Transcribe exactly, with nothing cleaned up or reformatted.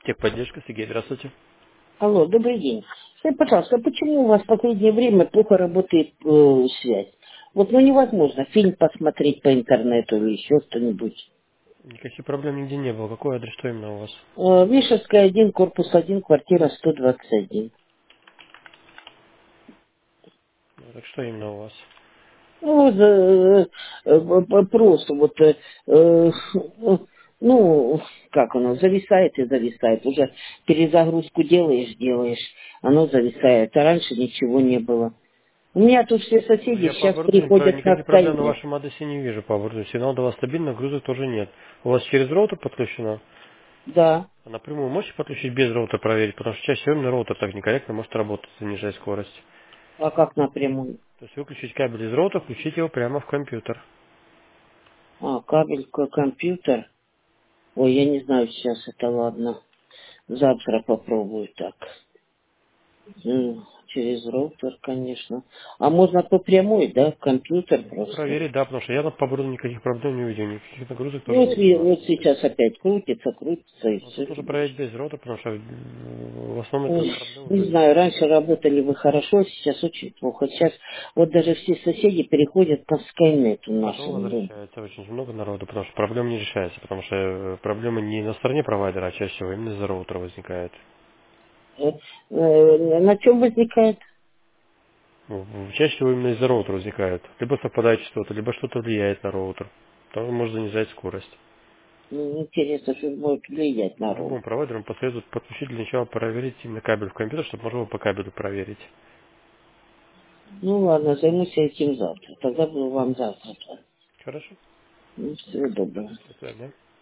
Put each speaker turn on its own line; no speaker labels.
Техподдержка, Сергей, здравствуйте.
Алло, добрый день. Скажите, пожалуйста, а почему у вас в последнее время плохо работает э, связь? Вот ну невозможно фильм посмотреть по интернету или еще что-нибудь.
Никаких проблем нигде не было. Какой адрес, что именно у вас?
Э, Вишевская, один, корпус один, квартира сто двадцать один.
Ну, так что именно у вас?
Ну, за- э, э, просто вот, э, э, ну, как оно, зависает и зависает. Уже перезагрузку делаешь, делаешь, оно зависает. А раньше ничего не было. У меня тут все
Ну,
соседи
я по
сейчас
оборудованию про-
приходят на
никаких проблем на
Skynet.
вашем адресе не вижу по оборудованию. Сигнал до вас стабильно, грузов тоже нет. У вас через роутер подключено?
Да.
А напрямую можете подключить без роутера проверить? Потому что чаще всего именно роутер так некорректно может работать, занижая скорость.
А как напрямую?
То есть выключить кабель из роутера, включить его прямо в компьютер.
А, кабель, к- компьютер. Ой, я не знаю сейчас, это ладно. Завтра попробую так. М, Через роутер, конечно. А можно по прямой, да, в компьютер
Можно
просто.
проверить, да, потому что я по оборудованию никаких проблем не увидел, никаких нагрузок
Ну,
тоже
вот,
не
ви-
было.
вот сейчас опять крутится, крутится и
Но
все.
тут нужно проверить без роутера, потому что м, в основном это
Ой,
проблема
не
уже нет.
знаю, раньше работали вы хорошо, сейчас очень плохо. Сейчас вот даже все соседи переходят по скайнету
Потом
нашему.
возвращается очень много народу, потому что проблема не решается, потому что э, проблема не на стороне провайдера, а чаще всего именно из-за роутера возникает.
Э, э, На чем возникает?
Ну, в- Чаще всего именно из-за роутера возникает. Либо совпадает что-то, либо что-то влияет на роутер. Там может занижать скорость.
Ну, интересно, что будет влиять на роутер.
Любому провайдеру посоветуют подключить для начала проверить именно кабель в компьютер, чтобы можно было по кабелю проверить.
Ну ладно, займусь этим завтра. Тогда буду вам завтра.
Хорошо?
Ну, всего доброго.
До свидания.